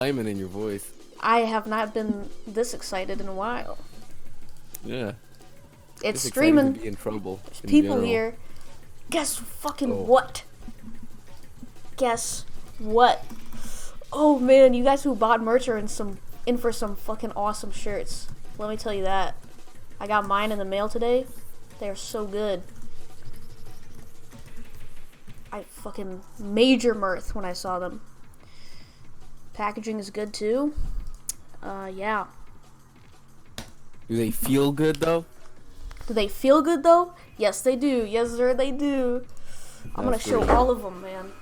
excitement in your voice. I have not been this excited in a while. Yeah. It's exciting to streaming. be in trouble. There's In people general. here. Guess fucking Oh. what? Guess what? Oh man, you guys who bought merch are in for some fucking awesome shirts. Let me tell you that. I got mine in the mail today. They are so good. I fucking major mirth when I saw them. Packaging is good too. Yeah. Do they feel good though? Do they feel good though? Yes, they do. Yes, sir, they do. I'm gonna That's show pretty all of them, man.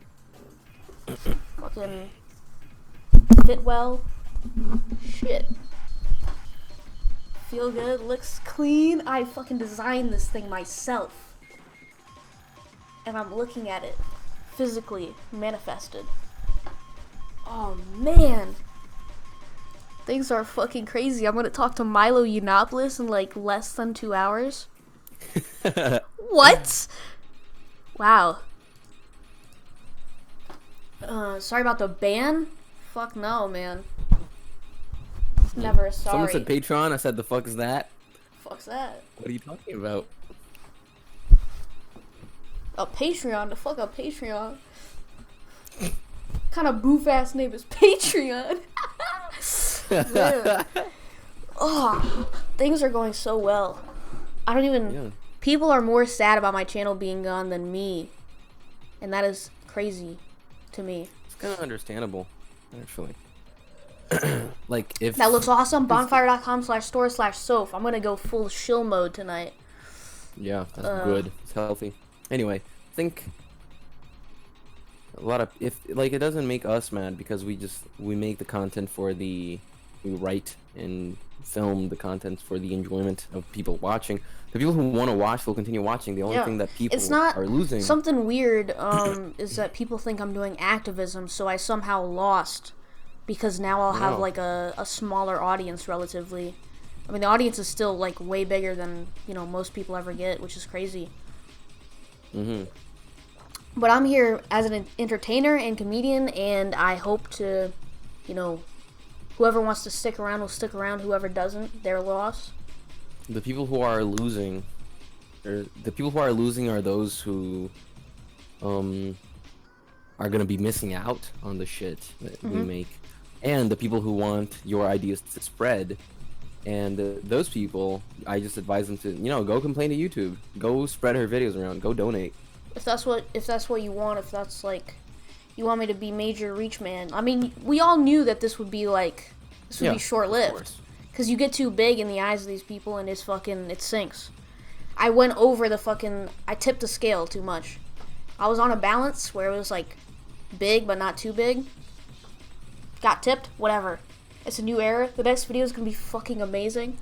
Fucking fit well. Shit. Feel good. Looks clean. I fucking designed this thing myself. And I'm looking at it physically manifested. Oh man. Things are fucking crazy. I'm gonna talk to Milo Yiannopoulos in like less than 2 hours. What? Wow. Sorry about the ban? Fuck no, man. Never sorry. Someone said Patreon. I said, the fuck is that? Fuck's that? What are you talking about? A Patreon? The fuck a Patreon? Kind of boof ass name is Patreon. Man. Oh, things are going so well. I don't even. Yeah. People are more sad about my channel being gone than me, and that is crazy to me. It's kind of understandable, actually. Like, if... That looks awesome. Bonfire.com/store/Soph. I'm gonna go full shill mode tonight. Yeah, that's good. It's healthy. Anyway, I think... a lot of... if like, it doesn't make us mad because we make the content for the... we write and film the content for the enjoyment of people watching. The people who want to watch will continue watching. The only thing that people It's not are losing... something weird is that people think I'm doing activism, so I somehow lost because now I'll have No. like a smaller audience relatively. I mean, the audience is still like way bigger than, you know, most people ever get, which is crazy. But I'm here as an entertainer and comedian, and I hope to, you know, whoever wants to stick around will stick around. Whoever doesn't, their loss. The people who are losing... the people who are losing are those who... are gonna be missing out on the shit that we make. And the people who want your ideas to spread. And those people, I just advise them to, you know, go complain to YouTube. Go spread her videos around. Go donate. If that's what you want, if that's like you want me to be major reach man. I mean, we all knew that this would be Yeah, short of lived. course. Cuz you get too big in the eyes of these people and it sinks. I went over I tipped the scale too much. I was on a balance where it was like big but not too big. Got tipped, whatever. It's a new era. The next video is going to be fucking amazing.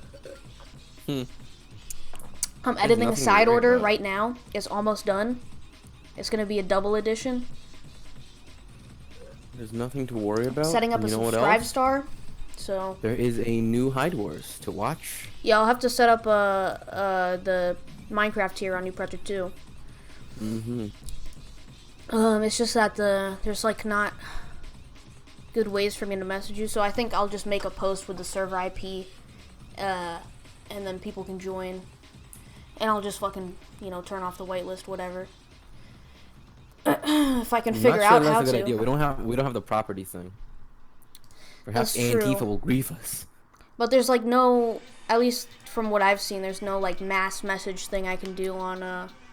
I'm editing a nothing to side worry order about. right now. It's almost done. It's going to be a double edition. There's nothing to worry about. Setting up You a know what subscribe else? star. So, There is a new Hide Wars to watch. yeah, I'll have to set up the Minecraft tier on New Predator 2. It's just that there's like not good ways for me to message you, so I think I'll just make a post with the server IP, and then people can join, and I'll just fucking, you know, turn off the whitelist, whatever. If I can I'm figure not sure out that's how a good to. idea. We don't have the property thing. Perhaps That's true. Antifa will grief us. But there's like no, at least from what I've seen, there's no like mass message thing I can do on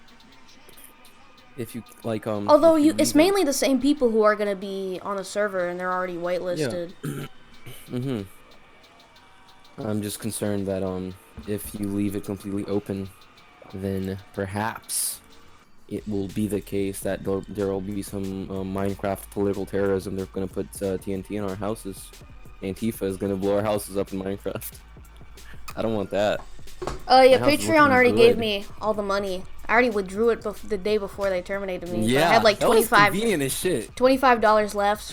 If you like Although if you it's leave it- mainly the same people who are gonna be on the server and they're already whitelisted. I'm just concerned that if you leave it completely open, then perhaps it will be the case that there will be some Minecraft political terrorism. They're gonna put TNT in our houses. Antifa is gonna blow our houses up in Minecraft. I don't want that. Oh yeah, My house is Patreon looking already gave good. me all the money. I already withdrew it the day before they terminated me. So Yeah, I had like that was 25 convenient as shit. $25 left.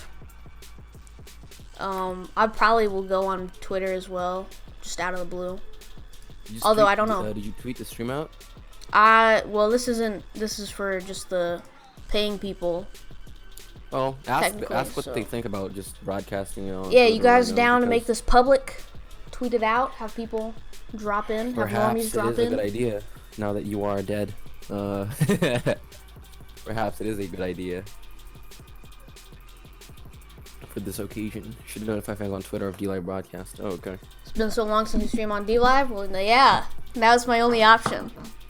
I probably will go on Twitter as well, just out of the blue. You just Although tweet- I don't know. Did you tweet the stream out? Well, this is for just the paying people. Well, Technically, ask what so. they think about just broadcasting it on Yeah, you Twitter guys right now, down to make because this public? Tweet it out. Have people drop in. Have normies perhaps it drop is a in. good idea now that you are dead. Perhaps it is a good idea for this occasion. Should notify fans on Twitter of D-Live broadcast. Oh, okay. It's been so long since you stream on DLive. Well, yeah, that was my only option.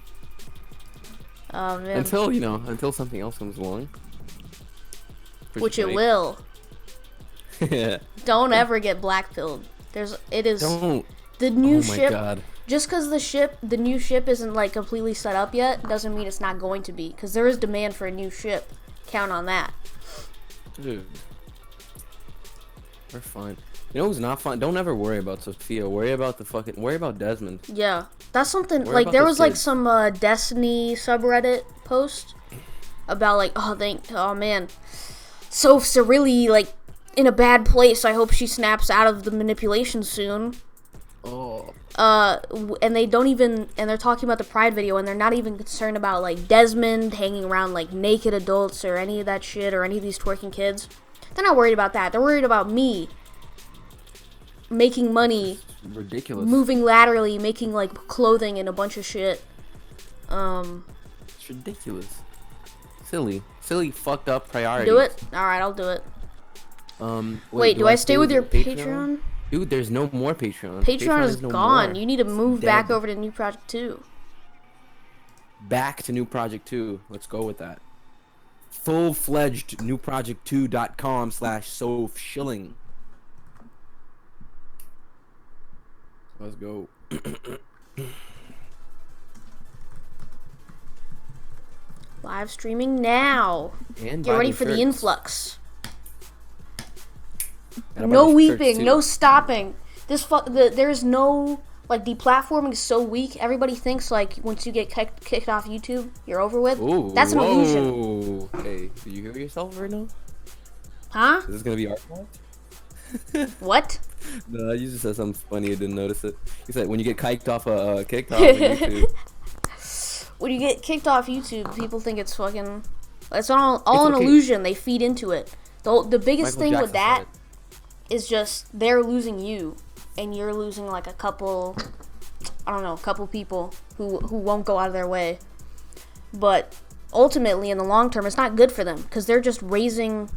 Oh man. Until something else comes along. Which it will. Don't ever get blackpilled. It is Don't. the new Oh my ship. god. Just because the new ship isn't like completely set up yet, doesn't mean it's not going to be. Because there is demand for a new ship. Count on that. Dude. We're fine. You know who's not fine? Don't ever worry about Sophia. Worry about Desmond. Yeah, that's something. Worry Like about there those was like kids. some Destiny subreddit post about like, oh man, Soph's really like in a bad place. I hope she snaps out of the manipulation soon. Oh. And they don't even, and they're talking about the Pride video, and they're not even concerned about like Desmond hanging around like naked adults or any of that shit or any of these twerking kids. They're not worried about that. They're worried about me making money, Ridiculous. moving laterally, making like clothing and a bunch of shit. It's ridiculous. Silly, fucked up priorities. Do it. All right, I'll do it. Wait, do I stay with your Patreon? Dude, there's no more Patreon. Patreon is no gone. more. You need to move Dead. back over to New Project 2. Back to New Project 2. Let's go with that. Full-fledged newproject2.com/Sophshilling. Let's go. Live streaming now. And Get ready buying for the shirts. influx. Gotta buy No the shirts, weeping, too. no stopping. There's no like deplatforming is so weak. Everybody thinks like once you get kicked off YouTube, you're over with. Ooh, That's an illusion. illusion. Hey, do you hear yourself right now? Huh? Is this gonna be our fault? What? No, you just said something funny. I didn't notice it. You said when you get kicked off YouTube. When you get kicked off YouTube, people think it's fucking. It's all an okay. illusion. They feed into it. The biggest Michael thing with Jackson that said is just they're losing you, and you're losing like a couple. I don't know, a couple people who won't go out of their way. But ultimately, in the long term, it's not good for them because they're just raising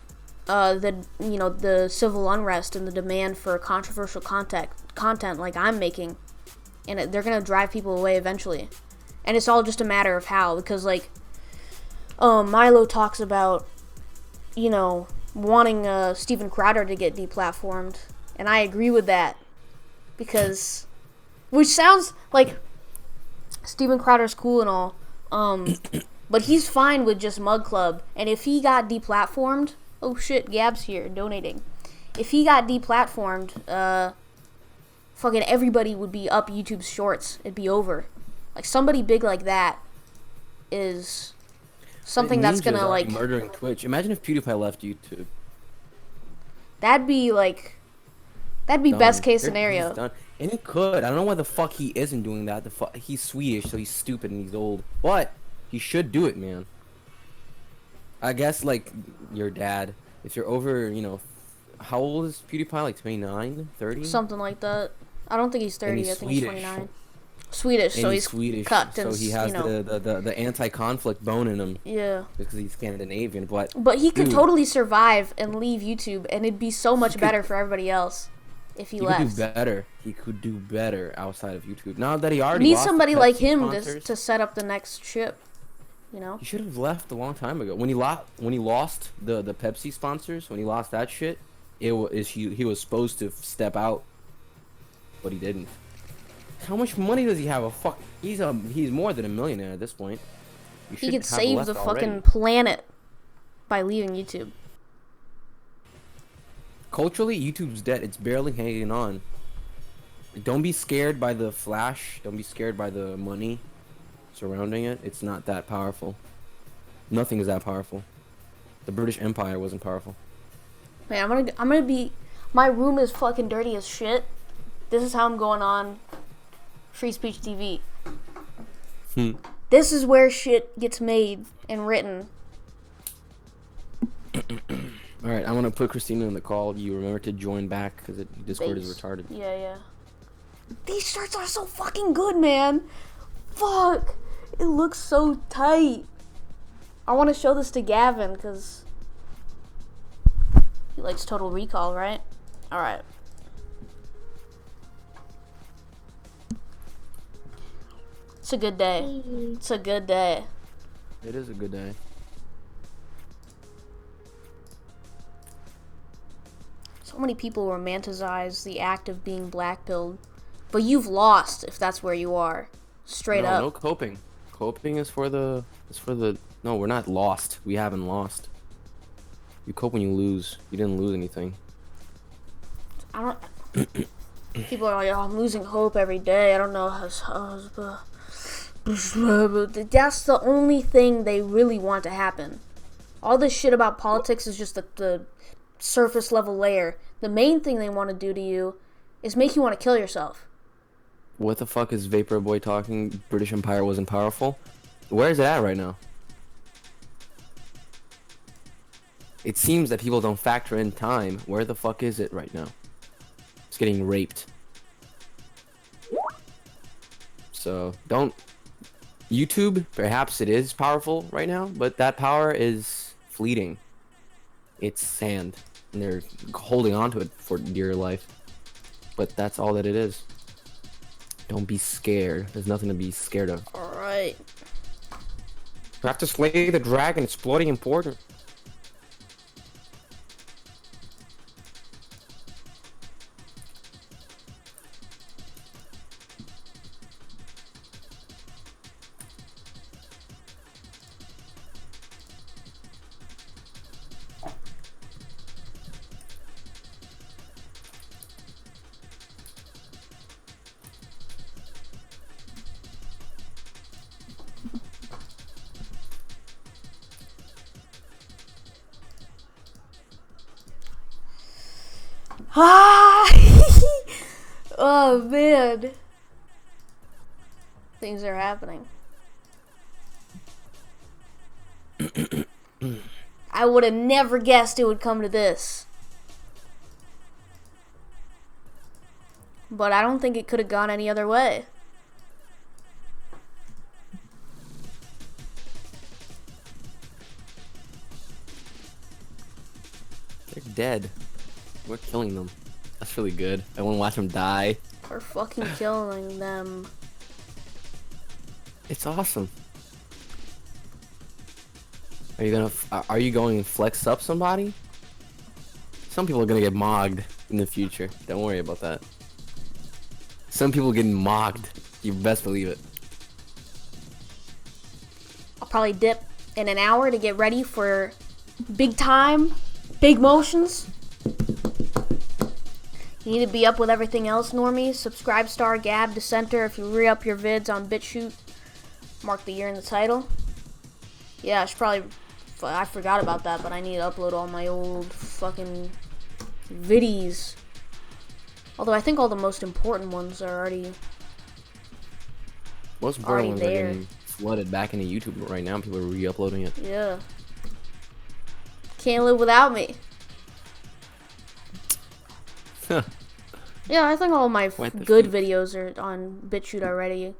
the civil unrest and the demand for controversial content like I'm making, and they're gonna drive people away eventually. And it's all just a matter of how, because like Milo talks about wanting Steven Crowder to get deplatformed, and I agree with that because which sounds like Steven Crowder's cool and all, but he's fine with just Mug Club. And if he got deplatformed, oh shit, Gab's here donating. If he got deplatformed, fucking everybody would be up YouTube's shorts. It'd be over. Like somebody big like that is something that's gonna Ninjas are like murdering Twitch. Imagine if PewDiePie left YouTube. that'd be Done. best case He's scenario. done. And he could. I don't know why the fuck he isn't doing that. He's Swedish, so he's stupid and he's old. But he should do it, man. I guess like your dad. If you're over, how old is PewDiePie? Like 29, 30? Something like that. I don't think he's 30. he's I think he's Swedish. 29. Swedish, And so he's he's Swedish, cucked so and he has the anti-conflict bone in him yeah. because he's Scandinavian. But But he could dude, totally survive and leave YouTube, and it'd be so much better for everybody else if he he left. could do better. He could do better outside of YouTube. Now that he already Need lost somebody the like Pepsi him sponsors, to set up the next ship. He should have left a long time ago. When he lost the Pepsi sponsors, when he lost that shit, he was supposed to step out, but he didn't. How much money does he have? He's more than a millionaire at this point. He could have save left the already. fucking planet by leaving YouTube. Culturally, YouTube's dead. It's barely hanging on. Don't be scared by the flash. Don't be scared by the money surrounding it. It's not that powerful. Nothing is that powerful. The British Empire wasn't powerful. Man, I'm gonna be. My room is fucking dirty as shit. This is how I'm going on Free Speech TV. This is where shit gets made and written. All right, I'm gonna put Christina in the call. You remember to join back because Discord is Base. retarded. Yeah, yeah. These shirts are so fucking good, man. Fuck. It looks so tight. I want to show this to Gavin because he likes Total Recall, right? All right. It's a good day. It's a good day. It is a good day. So many people romanticize the act of being blackpilled, but you've lost if that's where you are. Straight up. No coping. Coping is for the. No, we're not lost. We haven't lost. You cope when you lose. You didn't lose anything. I don't. People are like, oh, I'm losing hope every day. I don't know how. That's the only thing they really want to happen. All this shit about politics is just the surface level layer. The main thing they want to do to you is make you want to kill yourself. What the fuck is Vapor Boy talking? British Empire wasn't powerful? Where is it at right now? It seems that people don't factor in time. Where the fuck is it right now? It's getting raped. So, don't... YouTube, perhaps it is powerful right now, but that power is fleeting. It's sand. And they're holding on to it for dear life. But that's all that it is. Don't be scared. There's nothing to be scared of. Alright. You have to slay the dragon. It's bloody important. Ah! Oh man. Things are happening. I would have never guessed it would come to this. But I don't think it could have gone any other way. They're dead. We're killing them. That's really good. I want to watch them die. We're fucking killing them. It's awesome. Are you gonna? Are you going to flex up somebody? Some people are gonna get mogged in the future. Don't worry about that. Some people getting mogged. You best believe it. I'll probably dip in an hour to get ready for big time, big motions. You need to be up with everything else, normies. Subscribe, star, Gab, Dissenter. If you re-up your vids on BitChute, mark the year in the title. Yeah, I should probably... I forgot about that, but I need to upload all my old fucking viddies. Although I think all the most important ones are already... Most important ones are getting flooded back into YouTube right now. People are re-uploading it. Yeah. Can't live without me. Yeah, I think all my good videos are on BitChute already.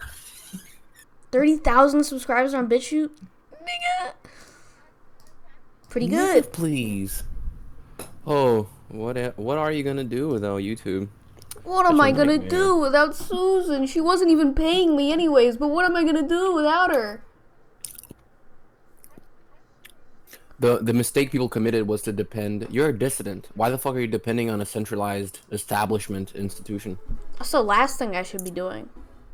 30,000 subscribers on BitChute? Nigga! Pretty good. Nigga, please. Oh, what are you gonna do without YouTube? What am I gonna do without Susan? She wasn't even paying me anyways, but what am I gonna do without her? The mistake people committed was to depend. You're a dissident. Why the fuck are you depending on a centralized establishment institution? That's the last thing I should be doing.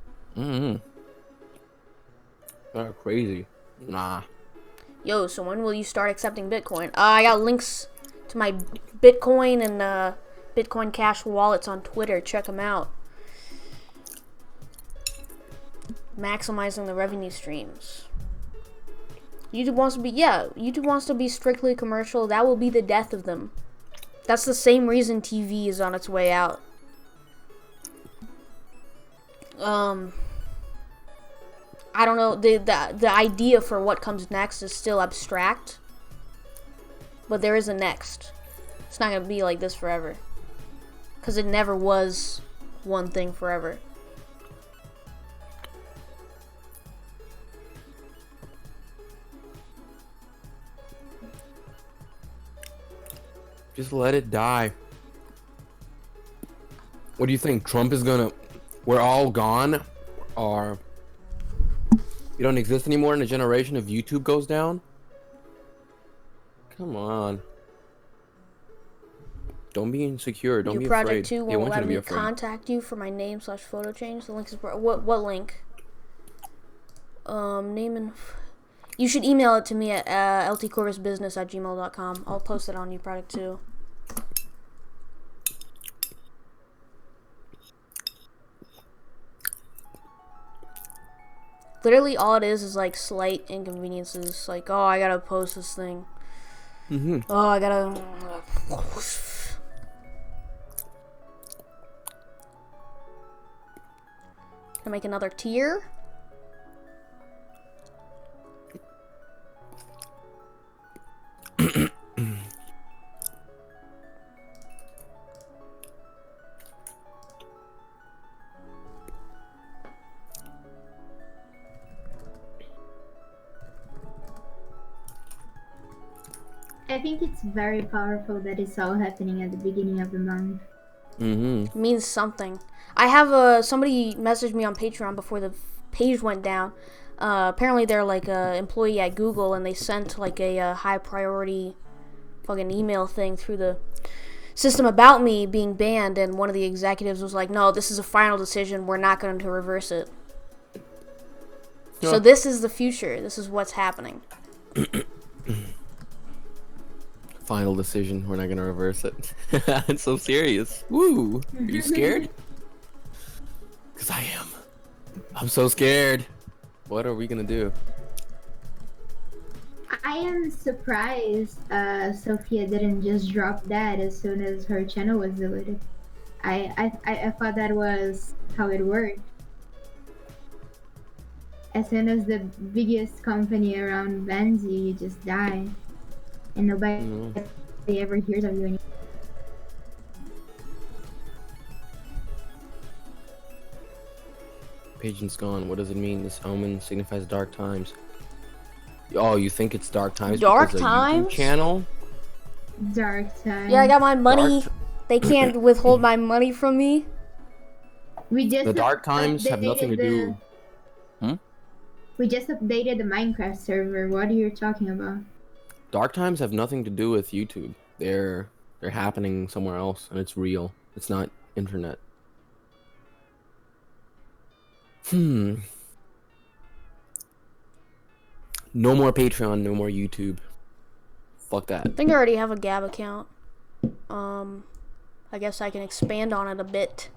They're crazy. Nah. Yo, so when will you start accepting Bitcoin? I got links to my Bitcoin and Bitcoin Cash wallets on Twitter. Check them out. Maximizing the revenue streams. YouTube wants to be strictly commercial. That will be the death of them. That's the same reason TV is on its way out. I don't know. The idea for what comes next is still abstract. but there is a next. It's not gonna be like this forever. Because it never was one thing forever. Just let it die. What do you think? Trump is gonna... We're all gone? Or... You don't exist anymore in a generation if YouTube goes down? Come on. Don't be insecure. Don't be afraid. Project 2 They won't want you let to be me afraid. contact you for my name / photo change. The link is... What link? Name and... You should email it to me at ltcorvusbusiness@gmail.com. I'll post it on New Product 2. Literally all it is like slight inconveniences. Like, oh, I gotta post this thing. Oh, I gotta... Can I make another tier? I think it's very powerful that it's all happening at the beginning of the month. It means something. I have somebody messaged me on Patreon before the page went down. Apparently they're like a employee at Google, and they sent like a high priority fucking email thing through the system about me being banned, and one of the executives was like, no, this is a final decision, we're not going to reverse it. So this is the future. This is what's happening. Final decision. We're not gonna reverse it. It's so serious. Woo! Are you scared? Cause I am. I'm so scared. What are we gonna do? I am surprised Sophia didn't just drop that as soon as her channel was deleted. I thought that was how it worked. As soon as the biggest company around bans you, you just die. And nobody ever hears of you anymore. Patience gone. What does it mean? This omen signifies dark times. Oh, you think it's dark times? Dark because of times? YouTube channel? Dark time. Yeah, I got my money. Dark- They can't withhold my money from me. We just The dark times have nothing to do. We just updated the Minecraft server. What are you talking about? Dark times have nothing to do with YouTube. They're happening somewhere else, and it's real. It's not internet. No more Patreon, no more YouTube. Fuck that. I think I already have a Gab account. I guess I can expand on it a bit.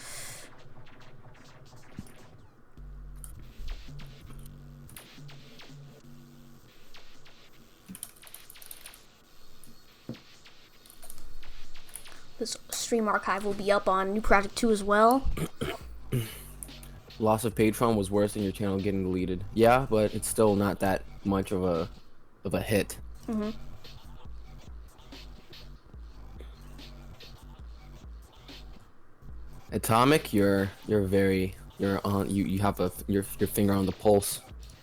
This stream archive will be up on New Project 2 as well. Loss of Patreon was worse than your channel getting deleted. Yeah, but it's still not that much of a hit. Atomic, you're on you have your finger on the pulse.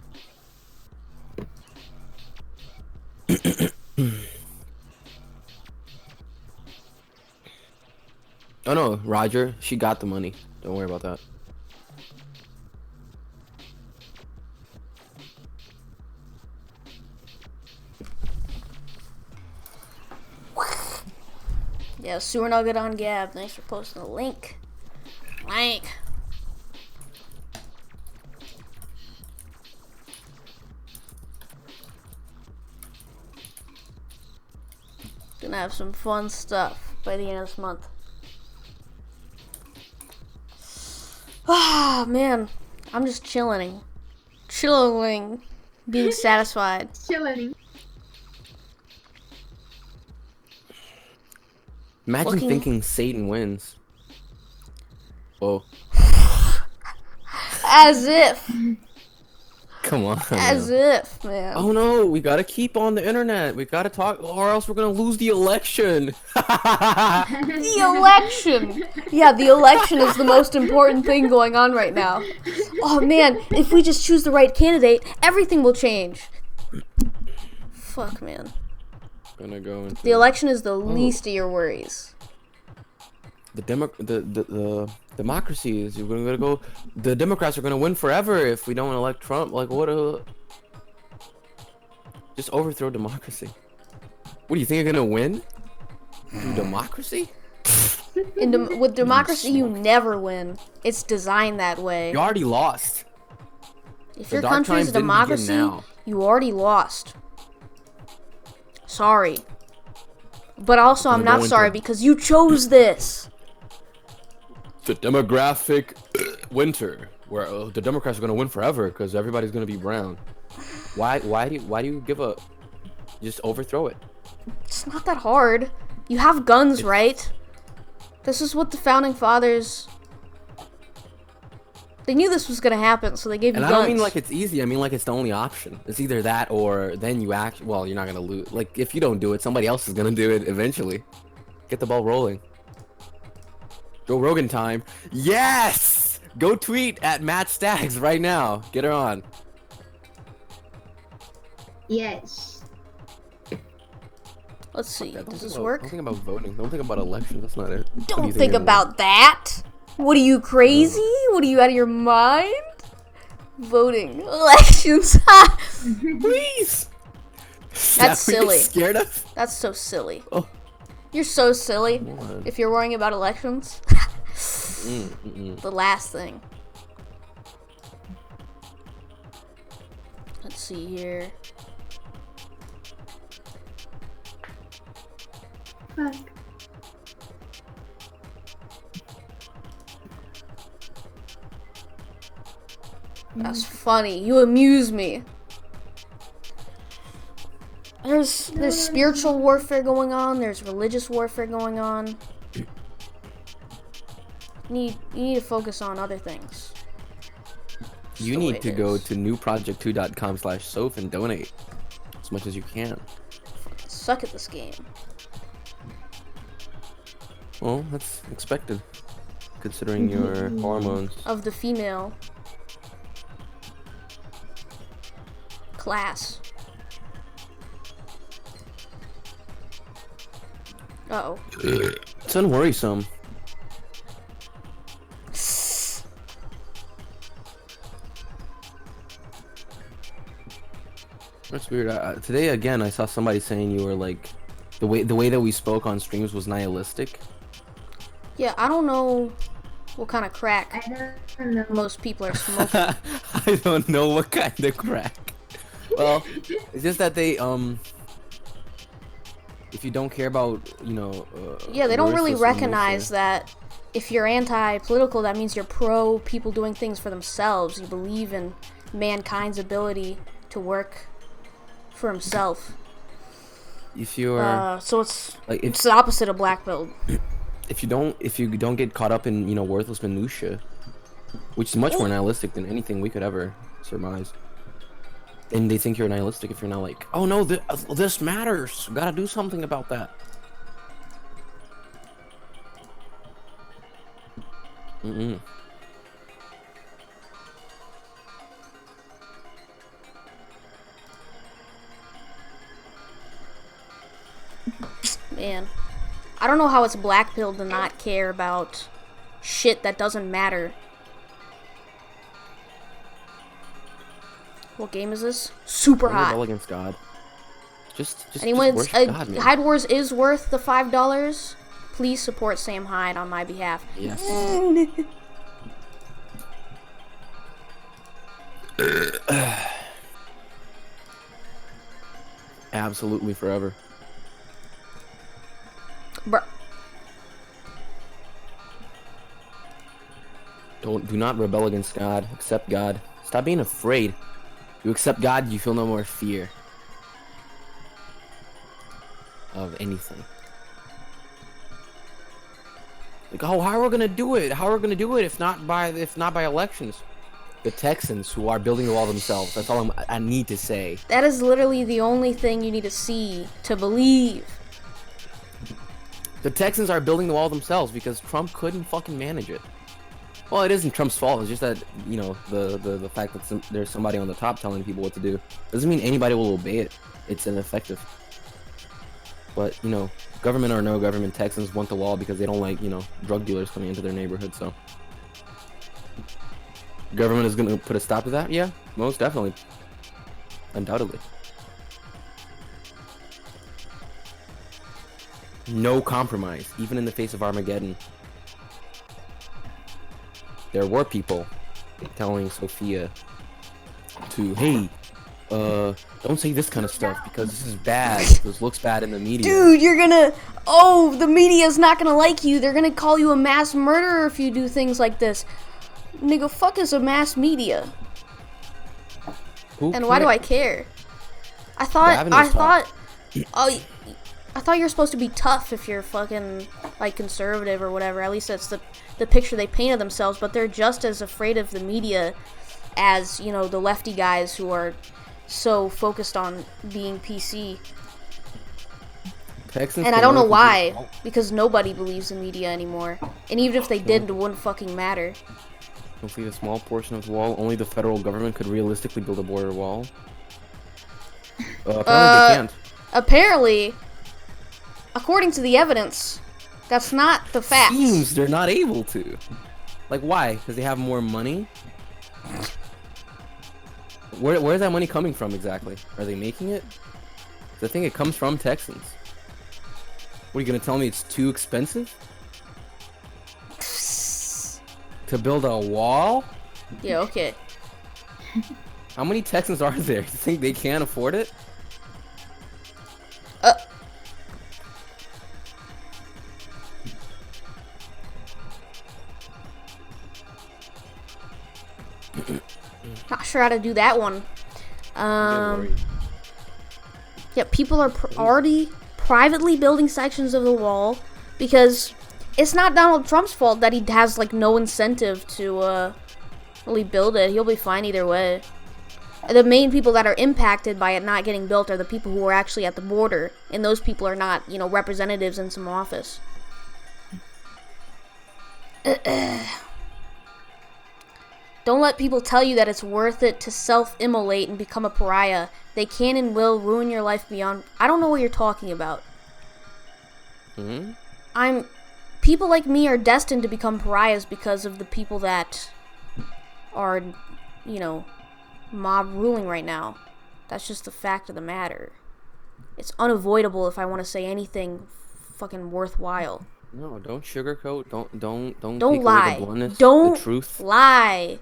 Oh no, Roger, she got the money. Don't worry about that. Yeah, Sewer Nugget on Gab. Thanks for posting the link. Link. Gonna have some fun stuff by the end of this month. Ah, man. I'm just chilling. Chilling. Being satisfied. Chilling. Imagine Looking- thinking Satan wins. Whoa. As if. Come on. As man. if, man. Oh no, we gotta keep on the internet. We gotta talk, or else we're gonna lose the election. The election! Yeah, the election is the most important thing going on right now. Oh man, if we just choose the right candidate, everything will change. Fuck, man. Gonna go into The election is the least of your worries. the democracy is we're gonna go. The Democrats are gonna win forever if we don't elect Trump. Like what a. Just overthrow democracy. What do you think you're gonna win? Through democracy? With democracy, you never win. It's designed that way. You already lost. If The your dark country is a times didn't begin democracy, now. you already lost. Sorry. But also, I'm Gonna go not sorry into- because you chose this. The demographic winter, where the Democrats are gonna win forever because everybody's gonna be brown. Why do you give a? Just overthrow it. It's not that hard. You have guns, right? This is what the founding fathers. They knew this was gonna happen, so they gave you And I guns. don't mean like it's easy. I mean like it's the only option. It's either that or then you act. Well, you're not gonna lose. Like if you don't do it, somebody else is gonna do it eventually. Get the ball rolling. Joe Rogan time. Yes. Go tweet at Matt Staggs right now. Get her on. Yes. Let's see. Yeah, Does this Don't work? think about voting. Don't think about elections. That's not it. What do Don't you think you're gonna about that. What are you, crazy? What are you, out of your mind? Voting. Elections. do? Please. Is That's that what you're silly. Scared of? That's so silly. Oh. You're so silly on. if you're worrying about elections. The last thing. Let's see here. Fuck. That's funny. You amuse me. There's spiritual warfare going on. There's religious warfare going on. You need to focus on other things. You the way need to it go is. to newproject2.com/soph and donate as much as you can. Suck at this game. Well, that's expected, considering your hormones. Of the female class. Uh-oh. It's unworrisome. That's weird. Today again, I saw somebody saying you were like, the way that we spoke on streams was nihilistic. Yeah, I don't know what kind of crack I don't know. most people are smoking. I don't know what kind of crack. Well, it's just that they if you don't care about Yeah, they don't really worthless recognize emotion- that if you're anti-political, that means you're pro people doing things for themselves. You believe in mankind's ability to work for himself. If you're So it's like it's the opposite of black pill. if you don't get caught up in worthless minutia, which is much more nihilistic than anything we could ever surmise. And they think you're nihilistic if you're not like, oh no, this matters. We gotta do something about that. Man, I don't know how it's black pill to not care about shit that doesn't matter. What game is this? Super Don't rebel hot. against God. Just Anyone, worship God, man. Hyde Wars is worth the $5. Please support Sam Hyde on my behalf. Yes. Absolutely forever. Bruh. Do not rebel against God. Accept God. Stop being afraid. You accept God, you feel no more fear of anything. Like, oh, how are we gonna do it? How are we gonna do it if not by elections? The Texans who are building the wall themselves. That's all I need to say. That is literally the only thing you need to see to believe. The Texans are building the wall themselves because Trump couldn't fucking manage it. Well, it isn't Trump's fault. It's just that, you know, the fact that there's somebody on the top telling people what to do doesn't mean anybody will obey it. It's ineffective. But, you know, government or no government, Texans want the wall because they don't like, you know, drug dealers coming into their neighborhood, so. Government is going to put a stop to that? Yeah, most definitely. Undoubtedly. No compromise, even in the face of Armageddon. There were people telling Sophia to, hey, don't say this kind of stuff because this is bad. This looks bad in the media. Dude, you're gonna... Oh, the media's not gonna like you. They're gonna call you a mass murderer if you do things like this. Nigga, fuck is a mass media? Who And why do I care? I thought you're supposed to be tough if you're fucking, like, conservative or whatever. At least that's the picture they paint of themselves. But they're just as afraid of the media as, you know, the lefty guys who are so focused on being PC. Texans And I can don't know only why, compete- because nobody believes in media anymore. And even if they did, it wouldn't fucking matter. Complete a small portion of the wall. Only the federal government could realistically build a border wall. Apparently they can't. Apparently, according to the evidence, that's not the fact. Seems they're not able to. Like, why? Because they have more money? Where's that money coming from exactly? Are they making it? I think it comes from Texans. What, are you gonna tell me it's too expensive? To build a wall? Yeah, okay. How many Texans are there? You think they can't afford it? Not sure how to do that one. Don't worry. Yeah, people are already privately building sections of the wall because it's not Donald Trump's fault that he has, like, no incentive to really build it. He'll be fine either way. The main people that are impacted by it not getting built are the people who are actually at the border, and those people are not, you know, representatives in some office. Don't let people tell you that it's worth it to self-immolate and become a pariah. They can and will ruin your life beyond... I don't know what you're talking about. People like me are destined to become pariahs because of the people that are, you know, mob ruling right now. That's just the fact of the matter. It's unavoidable if I want to say anything fucking worthwhile. No, don't sugarcoat. Don't Don't take lie. away the bluntness, Don't the truth. lie.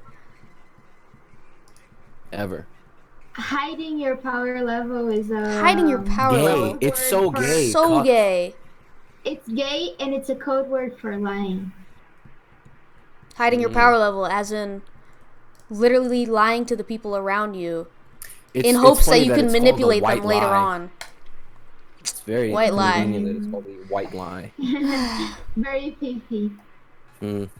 Ever. Hiding your power level is Hiding your power Gay. level. It's so gay. So Cuck. gay. It's gay and it's a code word for lying. Hiding your power level, as in literally lying to the people around you in hopes that funny you it's can called a manipulate them white later lie. on. It's very White lie. convenient that it's called a white lie. Very PP. Mm.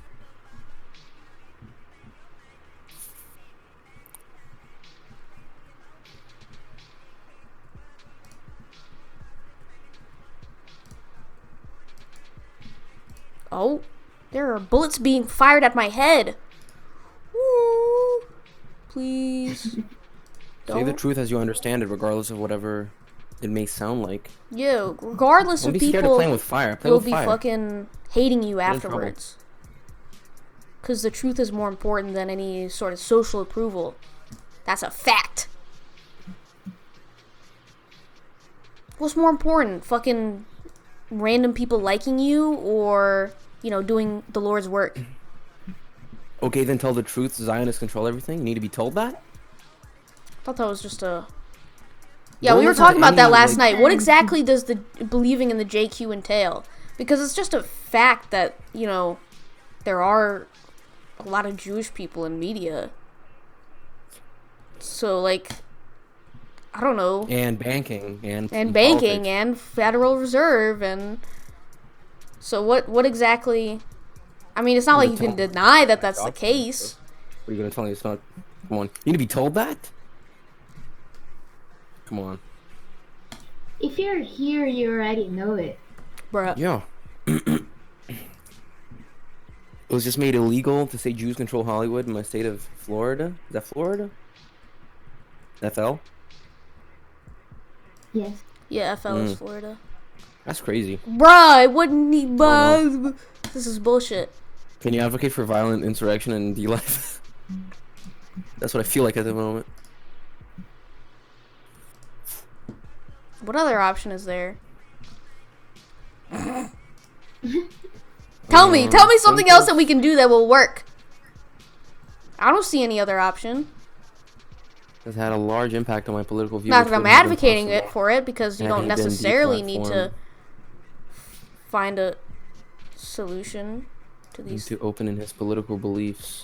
Oh, there are bullets being fired at my head. Woo. Please. Say the Don't. truth as you understand it, regardless of whatever it may sound like. Yo, regardless Don't of be scared of people playing with fire. Play will with be fire. fucking hating you in trouble. afterwards. Because the truth is more important than any sort of social approval. That's a fact. What's more important? Fucking random people liking you or, you know, doing the Lord's work? Okay, then tell the truth. Zionists control everything. You need to be told that? I thought that was just a... Yeah, Don't we were listen to talking about that any, last like- night. What exactly does the believing in the JQ entail? Because it's just a fact that, you know, there are a lot of Jewish people in media. So, like, I don't know. And banking. And Banking politics. and Federal Reserve and... So what exactly... I mean, it's not like you can deny that that's the case. What are you gonna tell me? It's not. Come on. You need to be told that. Come on. If you're here, you already know it. Bruh. Yeah. It was just made illegal to say Jews control Hollywood in my state of Florida. Is that Florida? FL? Yes. Yeah, FL is Florida. That's crazy. Bruh, it wouldn't need buzz. This is bullshit. Can you advocate for violent insurrection in D-Life? That's what I feel like at the moment. What other option is there? Tell me something else that we can do that will work. I don't see any other option. Has had a large impact on my political views. Not that I'm advocating it for it, because you don't Having been necessarily need to deplatformed. find a solution to these. To open in his political beliefs.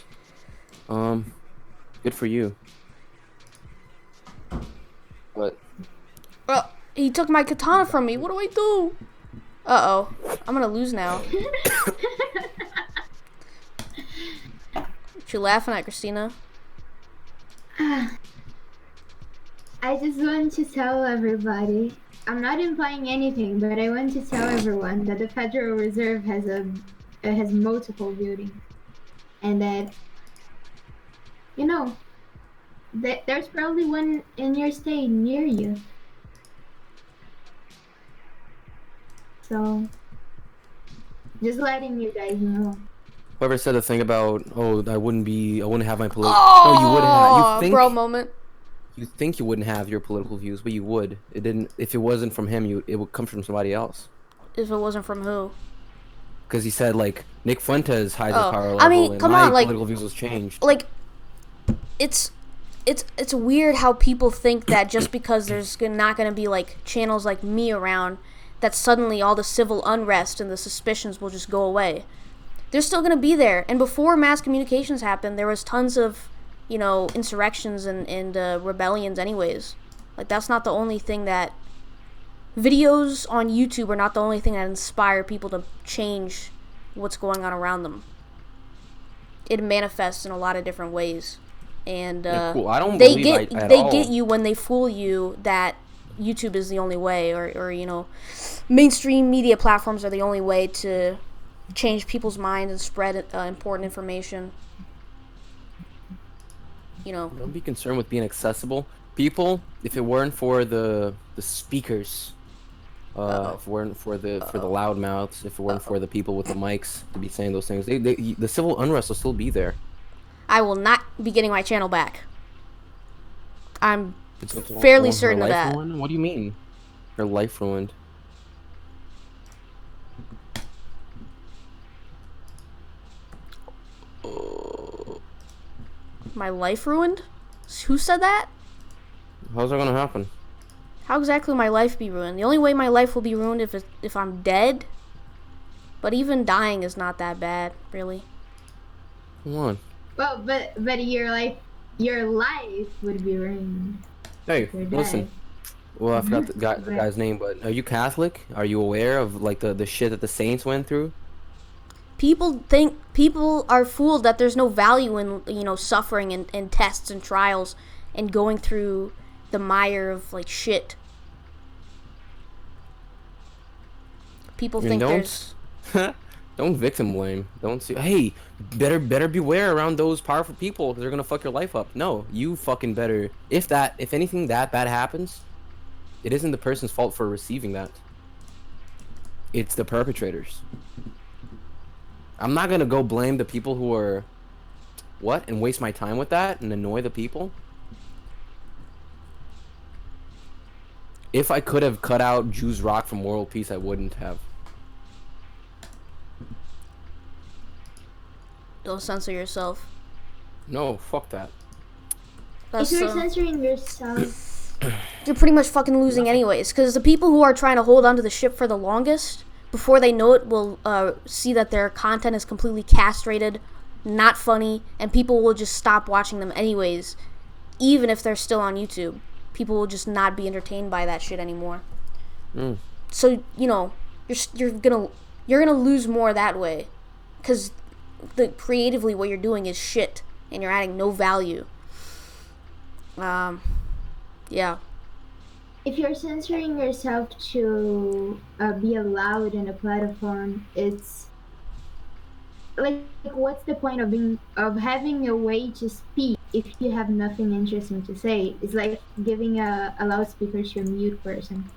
Good for you. But He took my katana from me. What do I do? Uh-oh. I'm gonna lose now. What you laughing at, Christina? I just want to tell everybody. I'm not implying anything, but I want to tell everyone that the Federal Reserve has multiple buildings, and that that there's probably one in your state near you. So, just letting you guys know. whoever said the thing about, oh, I wouldn't have my political. Oh, No, you wouldn't have. You think, bro moment. you think you wouldn't have your political views, but you would. It didn't. If it wasn't from him, it would come from somebody else. If it wasn't from who? Because he said like Nick Fuentes hides his Oh, power level, I mean, and come my on, like- political views was changed. Like, it's weird how people think that just because there's not gonna be like channels like me around, that suddenly all the civil unrest and the suspicions will just go away. They're still gonna be there. And before mass communications happened, there was tons of, insurrections and rebellions anyways. Like, that's not the only thing that... Videos on YouTube are not the only thing that inspire people to change what's going on around them. It manifests in a lot of different ways. And Yeah, cool. I don't they believe get at they all. get you when they fool you that YouTube is the only way, or mainstream media platforms are the only way to change people's minds and spread important information. Don't be concerned with being accessible. People, if it weren't for the speakers, if it weren't for the loudmouths, if it weren't for the people with the mics to be saying those things, the civil unrest will still be there. I will not be getting my channel back. I'm It's fairly her certain of life that. ruined? What do you mean? Her life ruined. My life ruined? Who said that? How's that gonna happen? How exactly will my life be ruined? The only way my life will be ruined if I'm dead. But even dying is not that bad, really. Come on. Well, but your life would be ruined. Hey, You're listen. dead. Well, I forgot the Right. guy's name, but are you Catholic? Are you aware of like the shit that the saints went through? People are fooled that there's no value in suffering and tests and trials and going through the mire of like shit. People And think don't there's don't victim blame. Don't say, hey, better beware around those powerful people because they're gonna fuck your life up. No, you fucking better. If anything that bad happens, it isn't the person's fault for receiving that. It's the perpetrators. I'm not gonna go blame the people who are and waste my time with that and annoy the people. If I could have cut out Jews Rock from World Peace, I wouldn't have. don't censor yourself. No, fuck that. That's, If you're censoring yourself, you're pretty much fucking losing anyways, because the people who are trying to hold onto the ship for the longest, before they know it, will see that their content is completely castrated, not funny, and people will just stop watching them anyways, even if they're still on YouTube. People will just not be entertained by that shit anymore. So you're gonna lose more that way, because creatively what you're doing is shit. and you're adding no value. Yeah. If you're censoring yourself to be allowed in a platform, it's like, what's the point of having a way to speak if you have nothing interesting to say? It's like giving a loudspeaker to a mute person.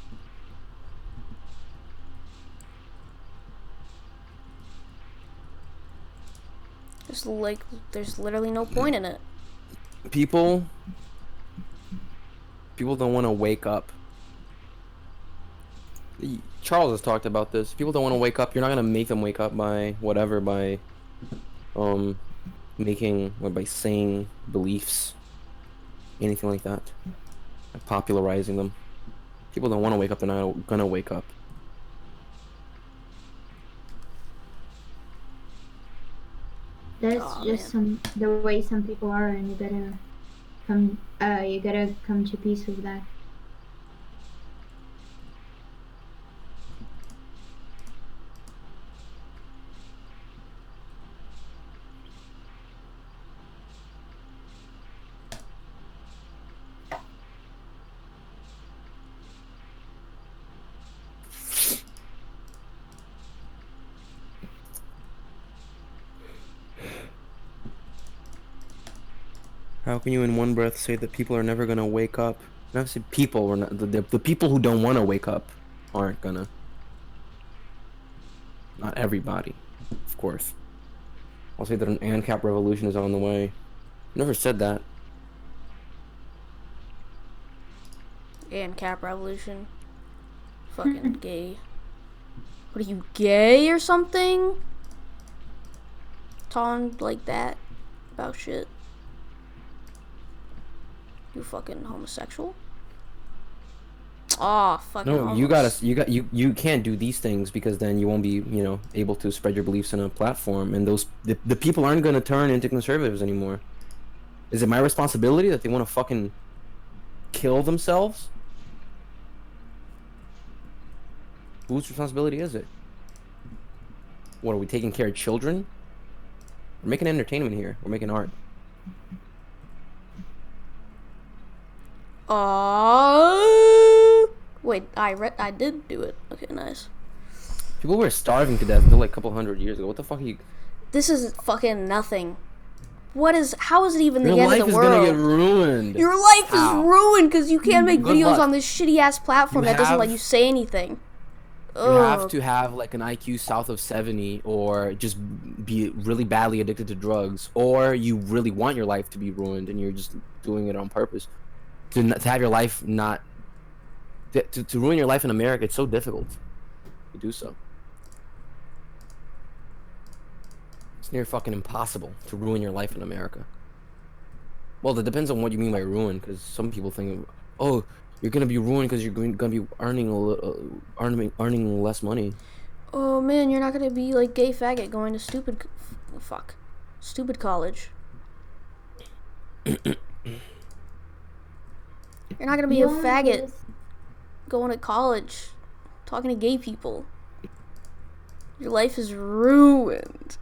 There's literally no point in it. People don't want to wake up. Charles has talked about this. People don't want to wake up. You're not gonna make them wake up by whatever, by by saying beliefs, anything like that, like popularizing them. People don't want to wake up. They're not gonna wake up. That's just the way some people are, and you gotta come to peace with that. How can you in one breath say that people are never gonna wake up? Not say people, or not the people who don't want to wake up aren't gonna. Not everybody, of course. I'll say that an ANCAP revolution is on the way. Never said that. ANCAP revolution. Fucking gay. What are you, gay or something? Talking like that about shit. You fucking homosexual? Aw, fucking No, homos. you can't do these things because then you won't be, able to spread your beliefs on a platform, and the people aren't gonna turn into conservatives anymore. Is it my responsibility that they want to fucking kill themselves? Whose responsibility is it? What, are we taking care of children? We're making entertainment here. We're making art. Wait, I did do it. Okay, nice. People were starving to death until like a couple hundred years ago. What the fuck are you? This is fucking nothing. How is it even Your the end life of the is world? gonna get ruined. Your life is Ow. ruined because you can't make Good videos luck. on this shitty ass platform that doesn't let you say anything. You have to have like an IQ south of 70, or just be really badly addicted to drugs, or you really want your life to be ruined and you're just doing it on purpose. To have your life not to ruin your life in America, it's so difficult to do so. It's near fucking impossible to ruin your life in America. Well, it depends on what you mean by ruin, because some people think, oh, you're gonna be ruined because you're gonna be earning less money. Oh man, you're not gonna be like gay faggot going to stupid college. You're not gonna be a faggot going to college, talking to gay people. Your life is ruined.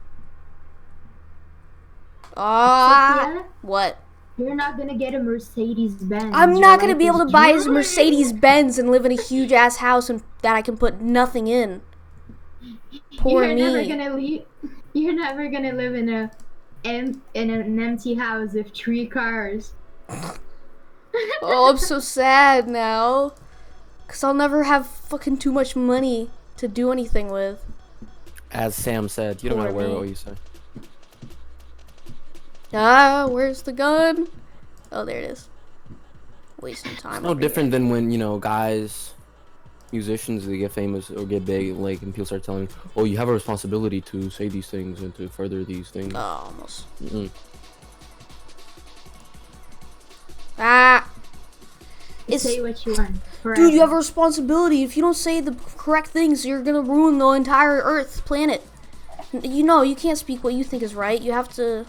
Sophia, What? you're not gonna get a Mercedes-Benz. I'm Your not gonna life be able is to buy his ruined. Mercedes-Benz and live in a huge ass house and that I can put nothing in. Poor You're me. You're never gonna live in an empty house with 3 cars. Oh, I'm so sad now. Cause I'll never have fucking too much money to do anything with. As Sam said, you don't gotta Poor worry me. about what you say. Where's the gun? Oh, there it is. Wasting time. No over different here. than when, guys, musicians, they get famous or get big, like, and people start telling, oh, you have a responsibility to say these things and to further these things. Oh, almost. Say what you want. Forever. Dude, you have a responsibility. If you don't say the correct things, you're gonna ruin the entire Earth planet. You can't speak what you think is right. You have to.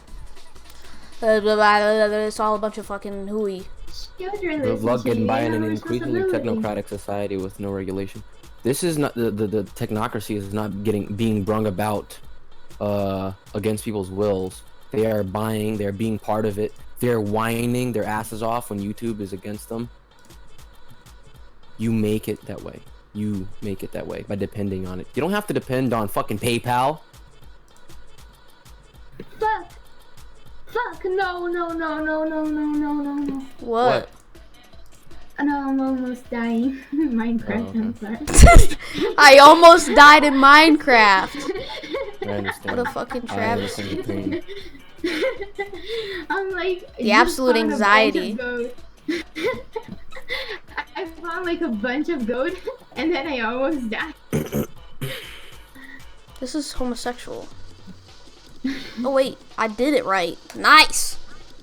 It's all a bunch of fucking hooey. Children Good listen luck to getting you. by You in have an a increasingly responsibility. technocratic society with no regulation. This is not the technocracy is not being brung about against people's wills. They are buying. They're being part of it. They're whining their asses off when YouTube is against them. You make it that way. You make it that way by depending on it. You don't have to depend on fucking PayPal. Fuck! Fuck! No, no, no, no, no, no, no, no, no. What? No, I'm almost dying. Minecraft, Oh, I'm sorry. I almost died in Minecraft. I understand. What a fucking I travesty. understand the pain. I'm like The absolute just found a bunch of anxiety. goat. I found like a bunch of goat and then I almost died. This is homosexual. Oh wait, I did it right. Nice.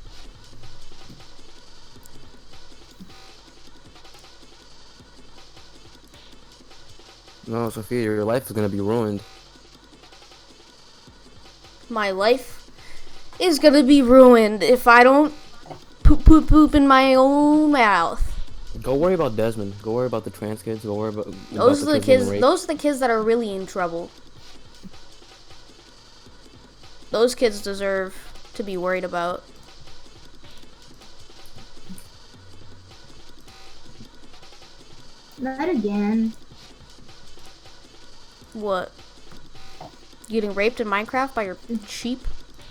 No, Sophia, your life is gonna be ruined. My life is gonna be ruined if I don't poop in my own mouth. Go worry about Desmond. Go worry about the trans kids. Go worry about Those are the getting kids. raped. Those are the kids that are really in trouble. Those kids deserve to be worried about. Not again. What? Getting raped in Minecraft by your sheep?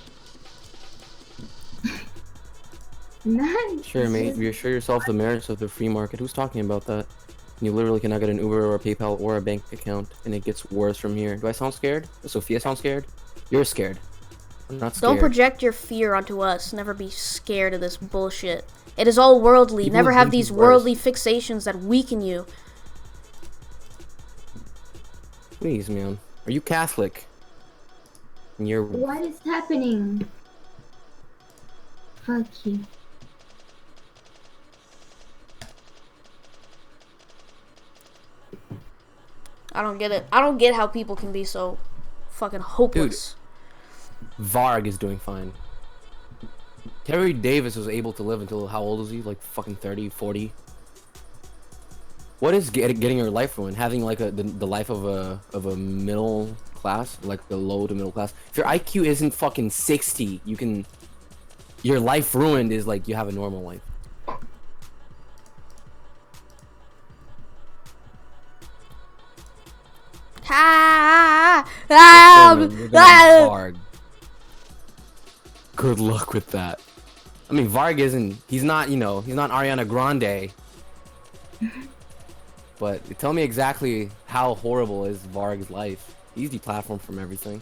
Not Sure, mate. Reassure yourself the merits of the free market. Who's talking about that? You literally cannot get an Uber or a PayPal or a bank account, and it gets worse from here. Do I sound scared? Does Sophia sound scared? You're scared. I'm not scared. Don't project your fear onto us. Never be scared of this bullshit. It is all worldly. People Never have have been these through worse. worldly fixations that weaken you. Please, man. Are you Catholic? And you're What is happening? Fuck you. I don't get it. I don't get how people can be so fucking hopeless. Varg is doing fine. Terry Davis was able to live until how old is he? Like fucking 30, 40? What is getting your life ruined? Having like the life of a middle class, like the low to middle class. If your IQ isn't fucking 60, you can. Your life ruined is like you have a normal life. You're gonna Varg. Good luck with that. I mean, Varg isn't. He's not. You know, he's not Ariana Grande. But tell me exactly how horrible is Varg's life. He's deplatformed from everything.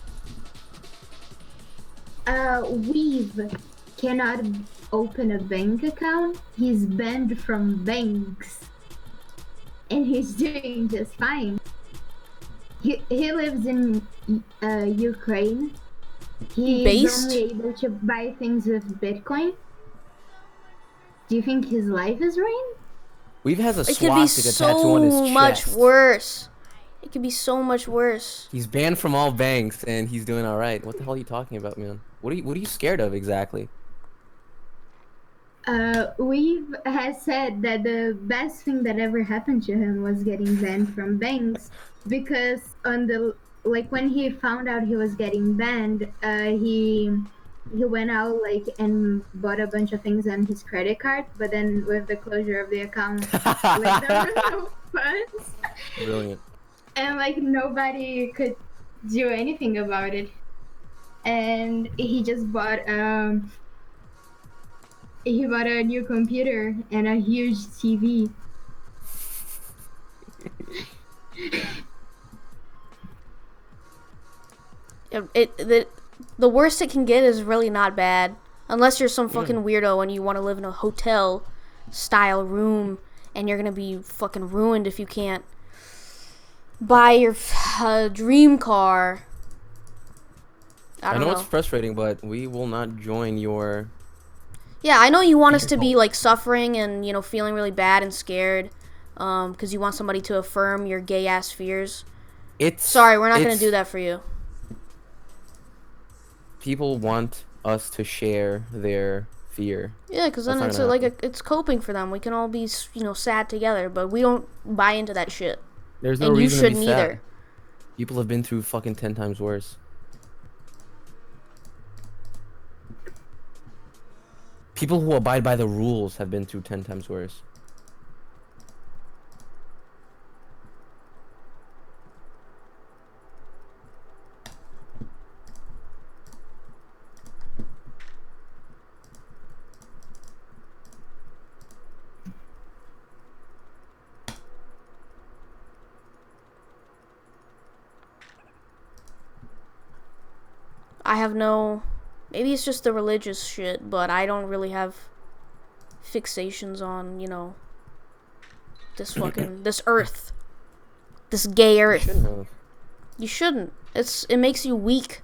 Weave cannot open a bank account. He's banned from banks. And he's doing just fine. He lives in Ukraine. He's Based? only able to buy things with Bitcoin. Do you think his life is ruined? Weave has a It could be swastika tattoo on his so chest. much worse. It could be so much worse. He's banned from all banks and he's doing all right. What the hell are you talking about, man? What are you scared of exactly? Weave has said that the best thing that ever happened to him was getting banned from banks, because when he found out he was getting banned, he went out and bought a bunch of things on his credit card, but then with the closure of the account, there were no funds, Brilliant. and nobody could do anything about it, and he just bought a new computer and a huge TV. The worst it can get is really not bad. Unless you're some fucking weirdo and you want to live in a hotel style room and you're gonna be fucking ruined if you can't buy your dream car. I I don't know know. it's frustrating, but we will not join your. Yeah, I know you want us to be suffering and feeling really bad and scared, because you want somebody to affirm your gay ass fears. Sorry, we're not gonna do that for you. People want us to share their fear. Yeah, because then That's it's not gonna it's coping for them. We can all be sad together, but we don't buy into that shit. There's no And you reason to be shouldn't sad. either. People have been through fucking 10 times worse. People who abide by the rules have been through 10 times worse. I have no... Maybe it's just the religious shit, but I don't really have fixations on, you know, this fucking... this earth. This gay earth. Shouldn't have. You shouldn't. It makes you weak.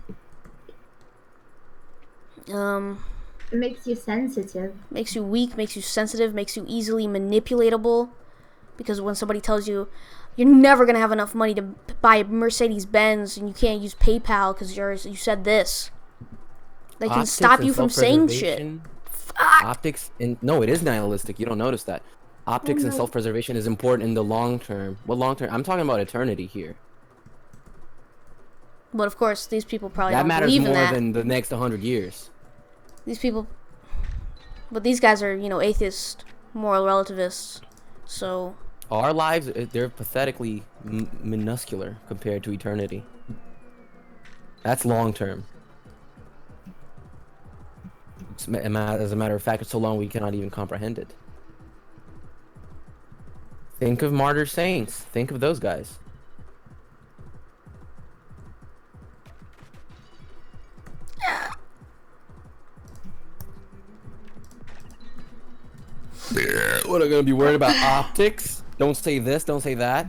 It makes you sensitive. Makes you weak, makes you sensitive, makes you easily manipulatable. Because when somebody tells you you're never gonna have enough money to buy a Mercedes-Benz and you can't use PayPal because you said this, they can stop you from saying shit. Fuck. Optics and no, it is nihilistic. You don't notice that. Optics and self-preservation is important in the long term. What long term? I'm talking about eternity here. But of course, these people probably That don't matters believe in more that. than the next 100 years. These people, but these guys are, you know, atheists, moral relativists. So Our lives, they're pathetically minuscular compared to eternity. That's long term. As a matter of fact, it's so long we cannot even comprehend it. Think of martyr saints. Think of those guys. What, are gonna be worried about optics? Don't say this, don't say that.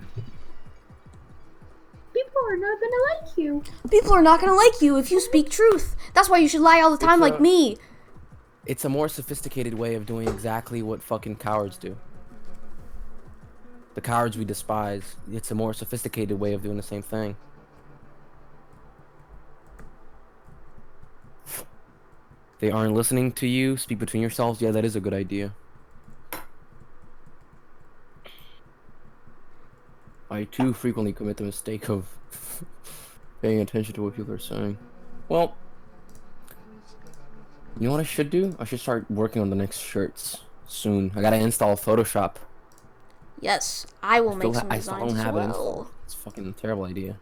People are not gonna like you. people are not gonna like you if you speak truth. That's why you should lie all the time, like me. It's a more sophisticated way of doing exactly what fucking cowards do. The cowards we despise. It's a more sophisticated way of doing the same thing. They aren't listening to you. Speak between yourselves. Yeah, that is a good idea. I too frequently commit the mistake of paying attention to what people are saying. Well, you know what I should do? I should start working on the next shirts soon. I gotta install Photoshop. Yes, I will make some I still designs don't as have it well. installed. It's a fucking terrible idea.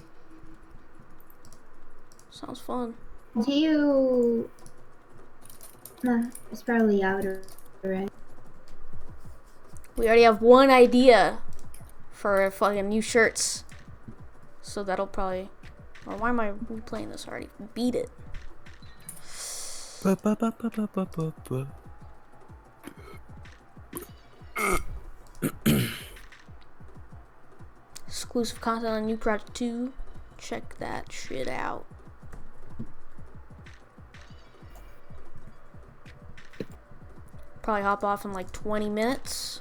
Sounds fun. Do you... Nah, it's probably out already. We already have one idea for fucking new shirts. So that'll probably... Or why am I replaying this already? Beat it. Exclusive content on New Project 2. Check that shit out. Probably hop off in like 20 minutes.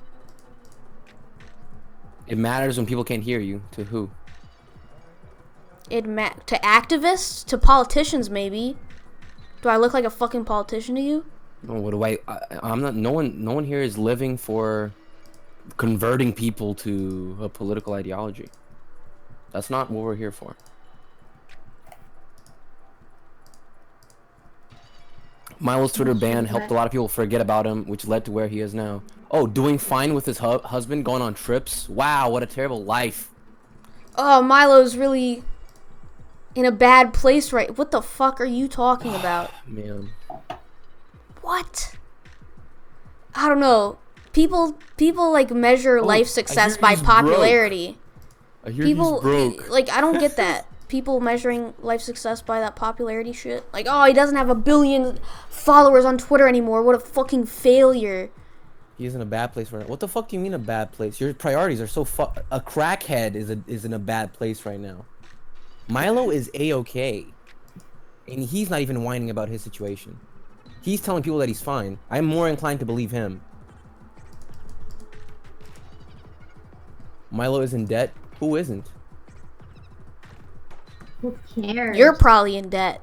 It matters when people can't hear you. To who? To activists, to politicians, maybe. Do I look like a fucking politician to you? No, what do I'm not. No one here is living for converting people to a political ideology. That's not what we're here for. Milo's Twitter ban helped a lot of people forget about him, which led to where he is now. Oh, doing fine with his husband, going on trips. Wow, what a terrible life. Oh, Milo's really in a bad place right. What the fuck are you talking about? Man. What? I don't know. People like measure life success by popularity. I hear People he's broke. like, I don't get that. People measuring life success by that popularity shit. Like, oh, he doesn't have 1 billion followers on Twitter anymore. What a fucking failure. He's in a bad place right now. What the fuck do you mean a bad place? Your priorities are so a crackhead is in a bad place right now. Milo is A-okay. And he's not even whining about his situation. He's telling people that he's fine. I'm more inclined to believe him. Milo is in debt. Who isn't? Who cares? You're probably in debt.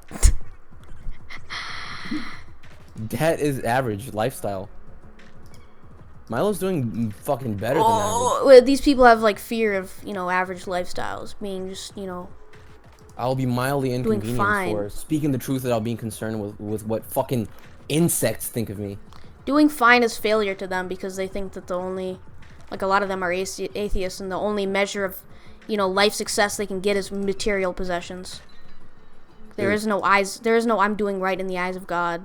Debt is average lifestyle. Milo's doing fucking better than average. Well, these people have like fear of, you know, average lifestyles being just, you know. I'll be mildly Doing inconvenienced fine. for speaking the truth without being concerned with what fucking insects think of me. Doing fine is failure to them because they think that the only, like a lot of them are atheists, and the only measure of, life success they can get is material possessions. There is no I'm doing right in the eyes of God.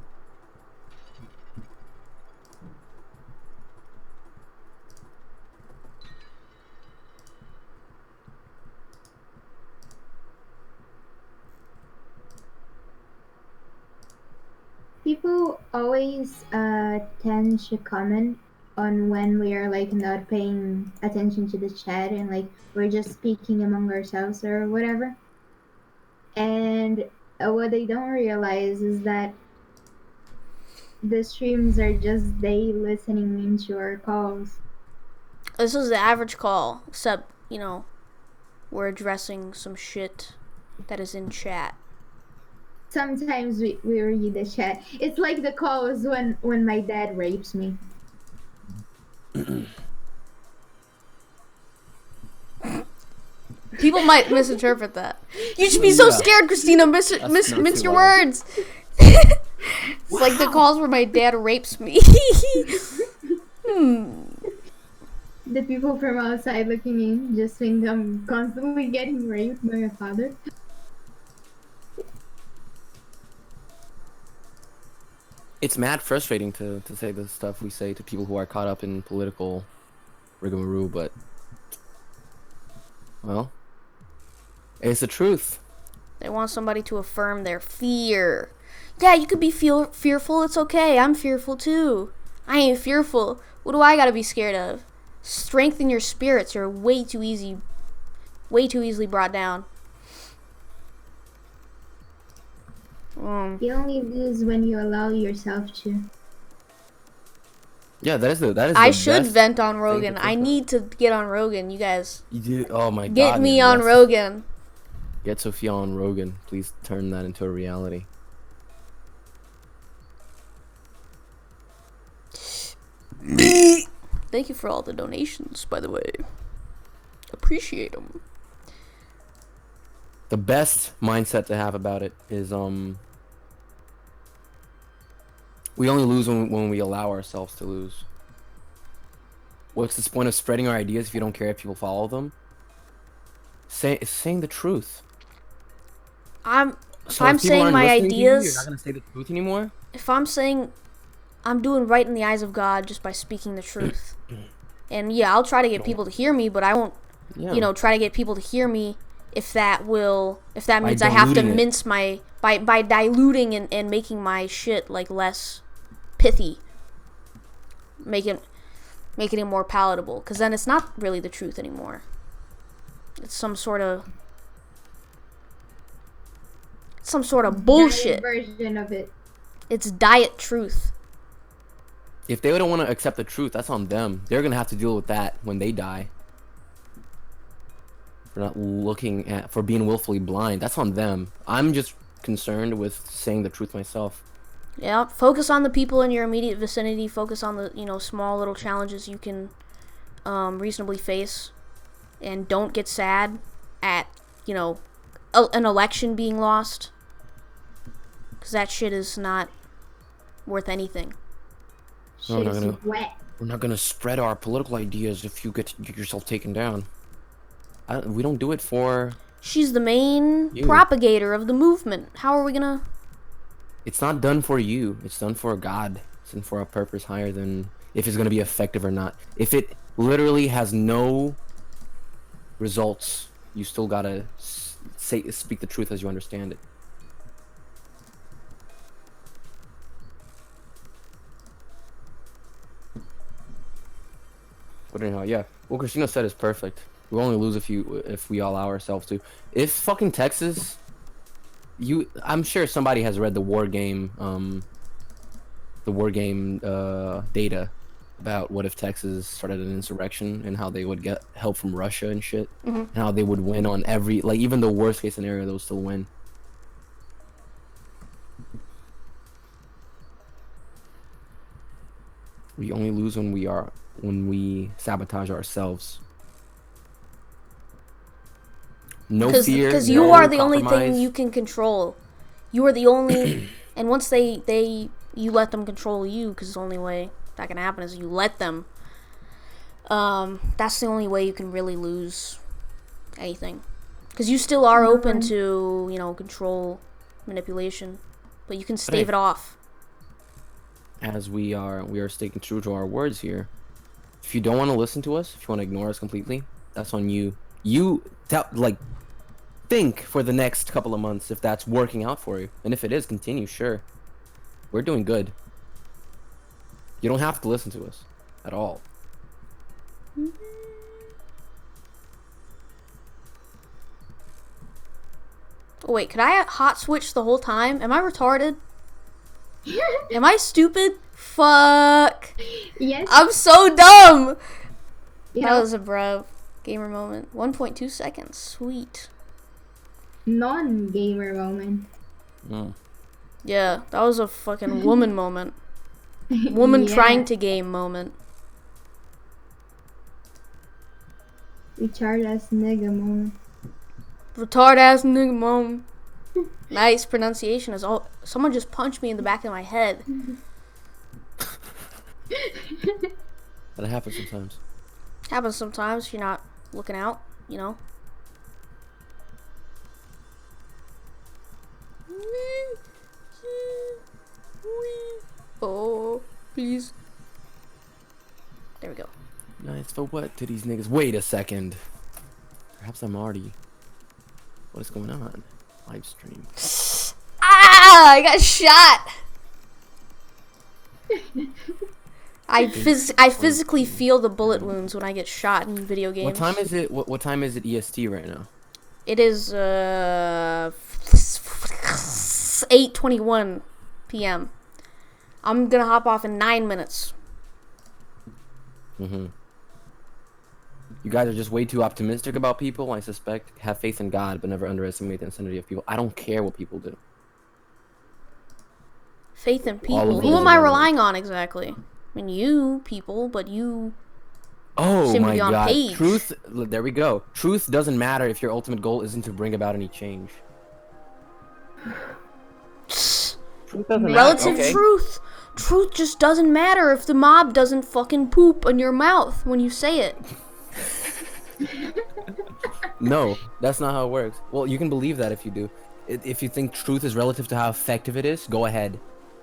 People always tend to comment on when we are like not paying attention to the chat and like we're just speaking among ourselves or whatever. And what they don't realize is that the streams are just they listening into our calls. This is the average call, except, we're addressing some shit that is in chat. Sometimes we read the chat. It's like the calls when my dad rapes me. People might misinterpret that. You should be so scared, Christina. Mince your words. It's like the calls where my dad rapes me. The people from outside looking in just think I'm constantly getting raped by a father. It's mad frustrating to say the stuff we say to people who are caught up in political rigmarole, but, well, it's the truth. They want somebody to affirm their fear. Yeah, you could be fearful. It's okay. I'm fearful too. I ain't fearful. What do I gotta be scared of? Strengthen your spirits. You're way too easily brought down. You only lose when you allow yourself to. Yeah, that is the I should best vent on Rogan. thing to I think need to get on Rogan. You guys, You do. Oh my god. get me man, on yes. Rogan. Get Sophia on Rogan. Please turn that into a reality. Thank you for all the donations, by the way. Appreciate them. The best mindset to have about it is we only lose when we allow ourselves to lose. What's the point of spreading our ideas if you don't care if people follow them? Saying the truth. I'm So I'm if people saying aren't my listening to you, ideas- you're not gonna say the truth anymore. if I'm saying I'm doing right in the eyes of God just by speaking the truth. And yeah, I'll try to get people to hear me, but I won't, Yeah. try to get people to hear me if that means I By have to diluting it. mince my by diluting and making my shit like less pithy. Making it more palatable, cuz then it's not really the truth anymore. It's some sort of bullshit. Version of it. It's diet truth. If they don't want to accept the truth, that's on them. They're gonna have to deal with that when they die. For being willfully blind. That's on them. I'm just concerned with saying the truth myself. Yeah, focus on the people in your immediate vicinity. Focus on the, small little challenges you can reasonably face. And don't get sad at, an election being lost. Because that shit is not worth anything. No, Shit no, is no. wet. We're not gonna spread our political ideas if you get yourself taken down. We don't do it for... She's the main You. propagator of the movement. How are we gonna... It's not done for you. It's done for God. It's done for a purpose higher than if it's gonna be effective or not. If it literally has no results, you still gotta speak the truth as you understand it. But anyhow, yeah. What Christina said is perfect. We only lose if we allow ourselves to. If fucking Texas, I'm sure somebody has read the war game data about what if Texas started an insurrection and how they would get help from Russia and shit, and how they would win on even the worst case scenario, they would still win. We only lose when we sabotage ourselves. No fear. Because no you are the only thing compromise. you can control. You are the only... and once they you let them control you, because the only way that can happen is you let them. That's the only way you can really lose anything. Because you still are open to, you know, control, manipulation, but you can stave it off. As we are sticking true to our words here. If you don't want to listen to us, if you want to ignore us completely, that's on you. Think for the next couple of months if that's working out for you, and if it is, continue. Sure, we're doing good. You don't have to listen to us at all. Oh, wait, could I hot switch the whole time? Am I retarded? Am I stupid? Fuck. Yes. I'm so dumb. Yeah. That was a bro gamer moment. 1.2 seconds. Sweet. Non-gamer moment. Yeah, that was a fucking woman moment. Woman Yeah. trying to game moment. Retard ass nigga moment. Retard ass nigga moment. Nice pronunciation is all. Someone just punched me in the back of my head. That happens sometimes. Happens sometimes. You're not looking out, you know. Oh, please. There we go. Nice. For what to these niggas? Wait a second. Perhaps I'm already. What is going on? Live stream. Ah! I got shot. I physically feel the bullet wounds when I get shot in video games. What time is it? What time is it EST right now? It is 8:21 p.m. I'm gonna hop off in 9 minutes. You guys are just way too optimistic about people, I suspect. Have faith in God, but never underestimate the insanity of people. I don't care what people do. Faith in All people. of Who those am I are- relying on exactly? I mean, you people, but you. Oh Seem to my be on God! page. Truth. There we go. Truth doesn't matter if your ultimate goal isn't to bring about any change. Truth doesn't Relative matter. Okay. truth. Truth just doesn't matter if the mob doesn't fucking poop in your mouth when you say it. No, that's not how it works. Well, you can believe that if you do. If you think truth is relative to how effective it is, go ahead.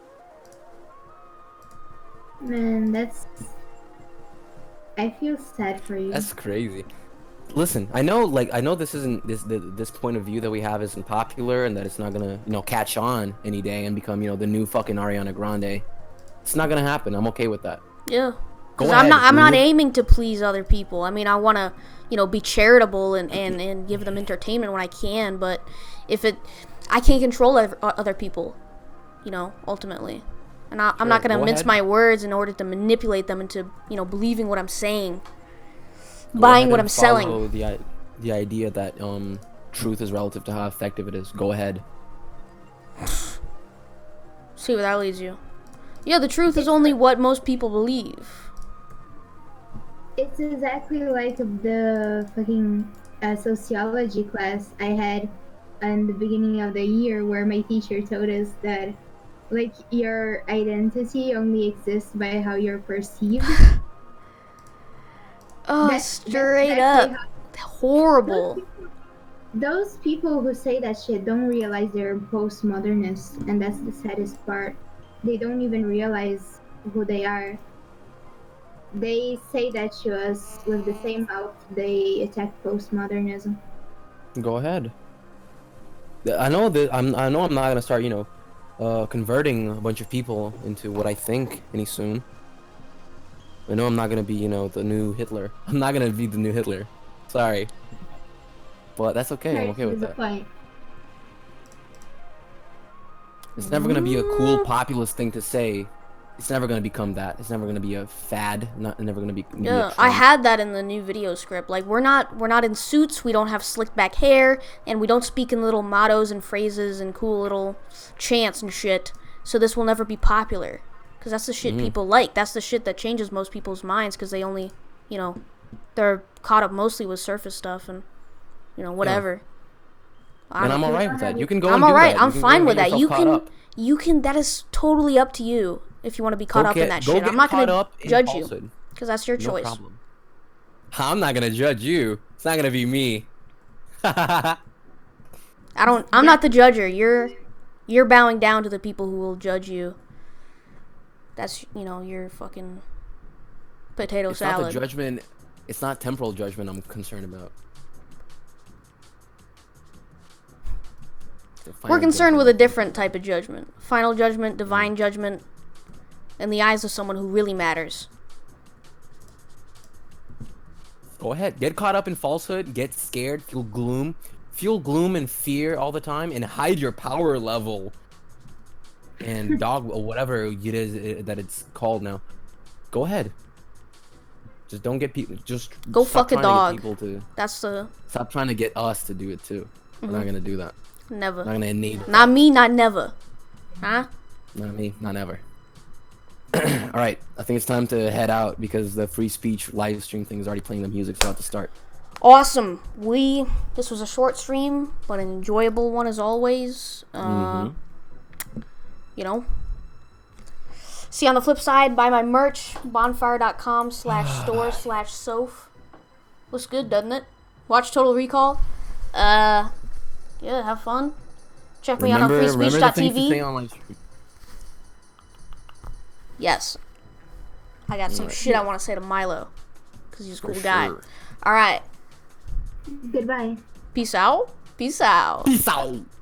Man, that's. I feel sad for you. That's crazy. Listen, I know this isn't this point of view that we have isn't popular, and that it's not gonna catch on any day and become the new fucking Ariana Grande. It's not gonna happen. I'm okay with that. Yeah. Go Because ahead. I'm not live- aiming to please other people. I mean, I want to, be charitable and give them entertainment when I can. But I can't control other people, ultimately. And I'm not Sure, going to go mince ahead. my words in order to manipulate them into, believing what I'm saying. Go Buying ahead what and I'm selling. follow the idea that truth is relative to how effective it is. Go ahead. See where that leads you. Yeah, the truth is only what most people believe. It's exactly like the fucking sociology class I had in the beginning of the year, where my teacher told us that, like, your identity only exists by how you're perceived. Oh, That's straight exactly up. Horrible. Those people who say that shit don't realize they're postmodernists, and that's the saddest part. They don't even realize who they are. They say that to us with the same mouth they attack postmodernism. Go ahead. I know that I know I'm not gonna start converting a bunch of people into what I think any soon. I know I'm not gonna be the new Hitler. I'm not gonna be the new Hitler. Sorry. But that's okay. I'm okay with that. Point. It's never gonna be a cool populist thing to say. It's never gonna become that. It's never gonna be a fad. Never gonna be. Yeah, I had that in the new video script. Like, we're not in suits. We don't have slicked back hair, and we don't speak in little mottos and phrases and cool little chants and shit. So this will never be popular, because that's the shit people like. That's the shit that changes most people's minds, because they only, they're caught up mostly with surface stuff and, whatever. And I'm alright with that. You can go I'm and do alright. that. I'm You can go fine and with get that. yourself caught up. You can. That is totally up to you if you want to be caught up in that Go shit. get I'm not caught gonna up in judge you falsehood. because that's your No choice. problem. I'm not gonna judge you. It's not gonna be me. I'm not the judger. You're bowing down to the people who will judge you. That's your fucking potato It's salad. not the judgment. It's not temporal judgment I'm concerned about. We're concerned with a different type of judgment. Final judgment, divine judgment, in the eyes of someone who really matters. Go ahead. Get caught up in falsehood. Get scared. Feel gloom. Feel gloom and fear all the time, and hide your power level. And dog, or whatever it is that it's called now. Go ahead. Just don't get people. Just Go stop fuck a trying to get dog. people to That's the stop trying to get us to do it too. We're not gonna do that. never. We're not gonna enable. Not me, not never. Huh? Not me. Not ever. All right. I think it's time to head out because the free speech live stream thing is already playing the music. So I have to start. Awesome. This was a short stream, but an enjoyable one as always. See, on the flip side, buy my merch, bonfire.com/store/soph. Looks good, doesn't it? Watch Total Recall. Yeah, have fun. Check me out on Remember the things to say freespeech.tv. on live stream. Yes. I got some shit I want to say to Milo, because he's a cool guy. Sure. Alright. Goodbye. Peace out. Peace out. Peace out.